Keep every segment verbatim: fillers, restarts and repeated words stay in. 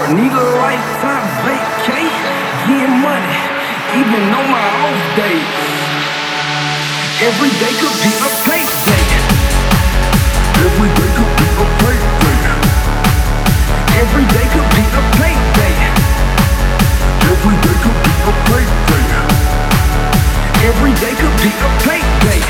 need a lifetime vacay, getting money, even on my off days. Every day could be a payday. Every day could be a payday. Every day could be a payday. Every day could be a payday. Every day could be a payday.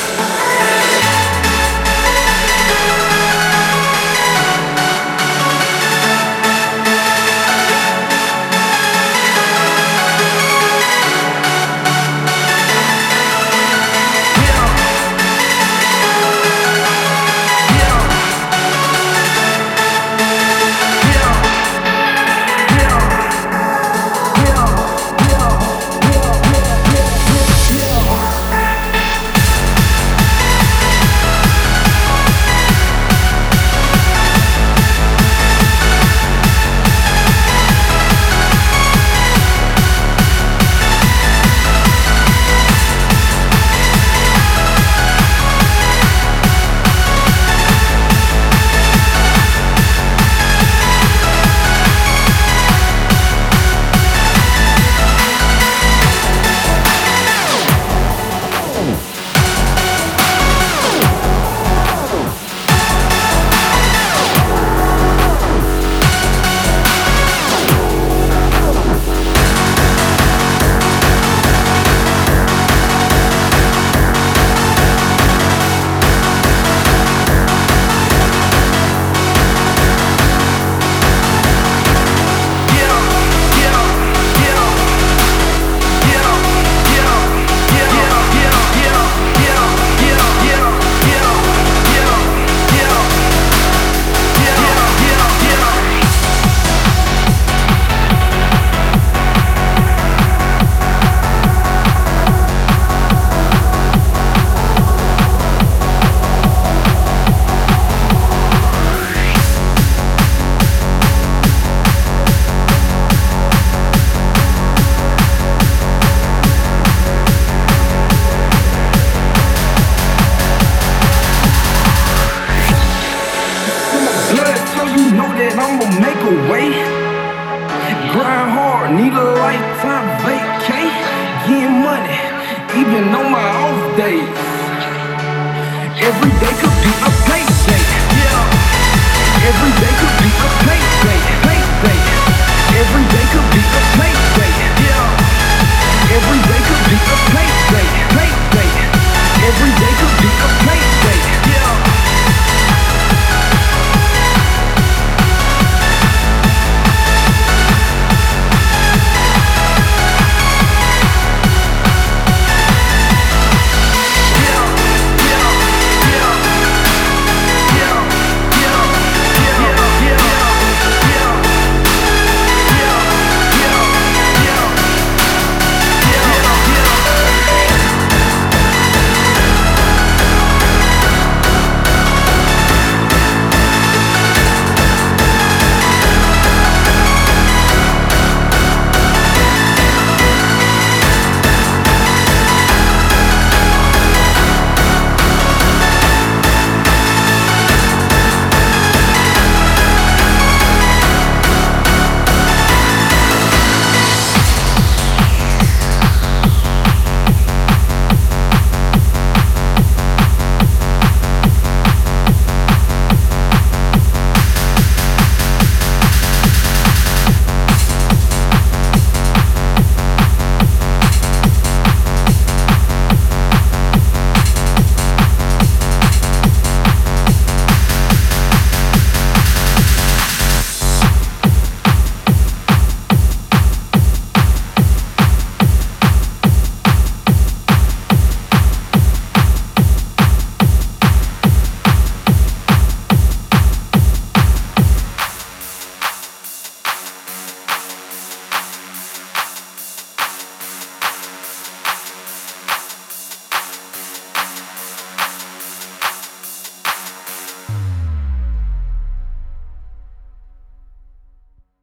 I'ma make a way. Grind hard, need a lifetime vacay. Getting money, even on my off days. Every day could be a payday. Yeah. Every day could be a payday.